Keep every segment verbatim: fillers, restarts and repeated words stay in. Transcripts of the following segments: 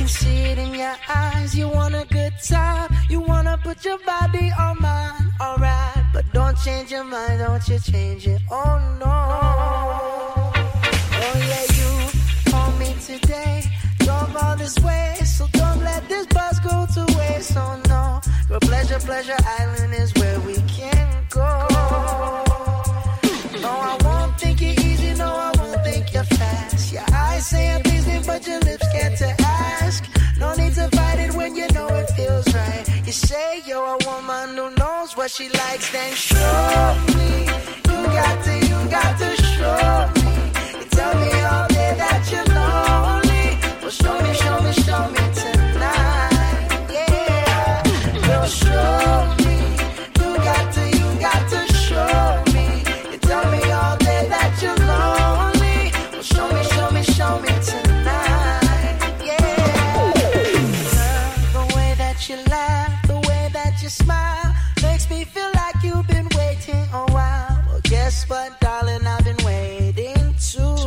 can see it in your eyes. You want a good time, you wanna put your body on mine. Alright, but don't change your mind, don't you change it. Oh no. Oh yeah, you called me today, drove all this way, so don't let this bus go to waste. Oh no, your pleasure, pleasure island is where we can go. No, I won't think you're easy, no, I won't think you're fast. Your eyes say I'm busy, but your lips can't to ask. No need to fight it when you know it feels right. You say you're a woman who knows what she likes, then show me. You got to, you got to show me. You tell me all day that you're lonely. Well, show me, show me, show me tonight. Yeah, girl, show me. You got to, you got to show me. You tell me all day that you're lonely. Well, show me, show me, show me tonight. Yeah, the way that you laugh, the way that you smile, makes me feel like you've been waiting a while. Well, guess what, darling, I've been waiting too.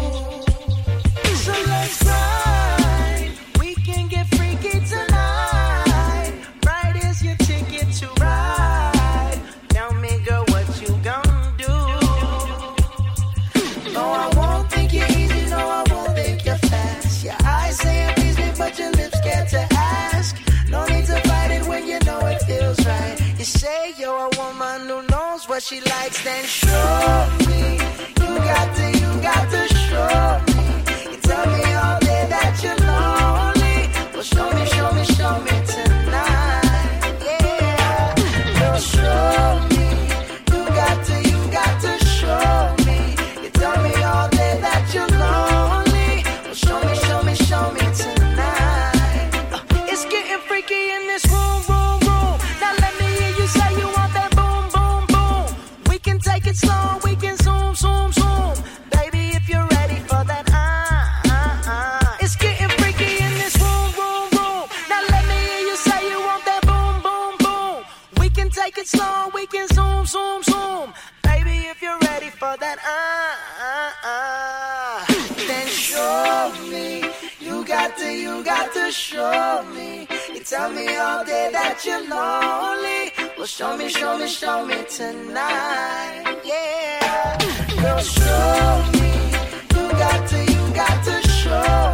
So let's ride, we can get freaky tonight. Right is your ticket to ride. Tell me, girl, what you gonna do? No, I won't think you're easy, no, I won't think you're fast. Your eyes say it please me, but your lips scared to ask. No need to fight it when you know it feels right. You say you're a woman who knows what she likes, then show me. You got to, you got to show me. You tell me all day that you're lonely. Well, show me, show me, show me tonight. Yeah, girl, show me. You got to, you got to show me. You tell me all day that you're lonely. Well, show me, show me, show me tonight. Uh, it's getting freaky in this room, room, room. Now let me hear you say you want that boom, boom, boom. We can take it slow, we can zoom, zoom, zoom. Baby, if you're ready for that, ah, ah, ah. It's getting freaky in this room, room, room. Now let me hear you say you want that boom, boom, boom. We can take it slow, we can zoom, zoom, zoom. Baby, if you're ready for that, ah, ah, ah. Then show me. You got to, you got to show me. You tell me all day that you're lonely. Well, show me, show me, show me tonight. Yeah, girl, show me. You got to, you got to show